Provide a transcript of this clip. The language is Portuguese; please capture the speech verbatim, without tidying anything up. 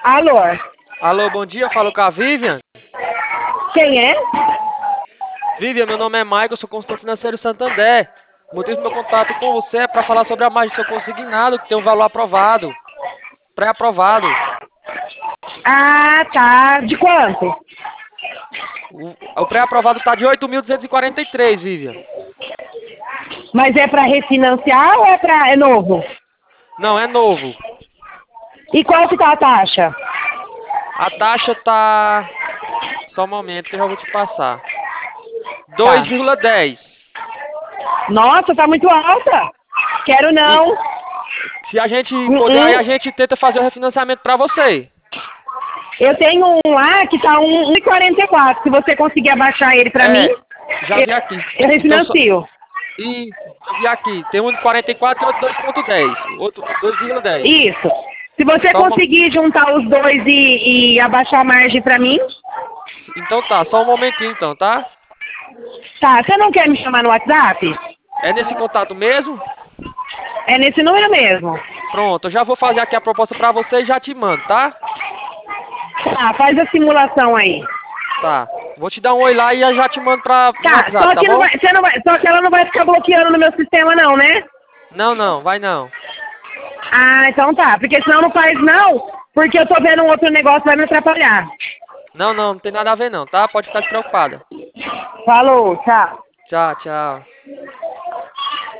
Alô? Alô, bom dia, falo com a Vivian. Quem é? Vivian, meu nome é Michael, sou consultor financeiro Santander. O motivo do meu contato com você é para falar sobre a margem do seu consignado, que tem um valor aprovado, pré-aprovado. Ah, tá. De quanto? O, o pré-aprovado está de oito mil duzentos e quarenta e três, Vivian. Mas é pra refinanciar ou é pra... é novo? Não, é novo. E qual que tá a taxa? A taxa tá... Só um momento que eu já vou te passar. Tá. dois vírgula dez. Nossa, tá muito alta. Quero E não. se a gente Uh poder, aí a -uh. gente tenta fazer o refinanciamento para você. Eu tenho um lá que tá um um e quarenta e quatro. Se você conseguir abaixar ele pra mim, É, já eu, vi aqui. eu Então, só... refinancio. Isso, eu vi aqui. Tem um de quarenta e quatro e outro dois ponto dez. Outro dois vírgula dez. Isso. Se você Só uma... conseguir juntar os dois e, e abaixar a margem pra mim, Então tá, só um momentinho então, tá? tá. Você não quer me chamar no WhatsApp? É nesse contato mesmo? É nesse número mesmo. Pronto, eu já vou fazer aqui a proposta pra você e já te mando, tá? Tá, faz a simulação aí. Tá. Vou te dar um oi lá e eu já te mando pra, no Tá, WhatsApp, só tá que não bom? vai, você não vai, só que ela não vai ficar bloqueando no meu sistema não, né? Não, não, vai não. Ah, então tá, porque senão não faz não, porque eu tô vendo um outro negócio, vai me atrapalhar. Não, não, não tem nada a ver não, tá? Pode ficar despreocupada. Falou, tchau. Tchau, tchau.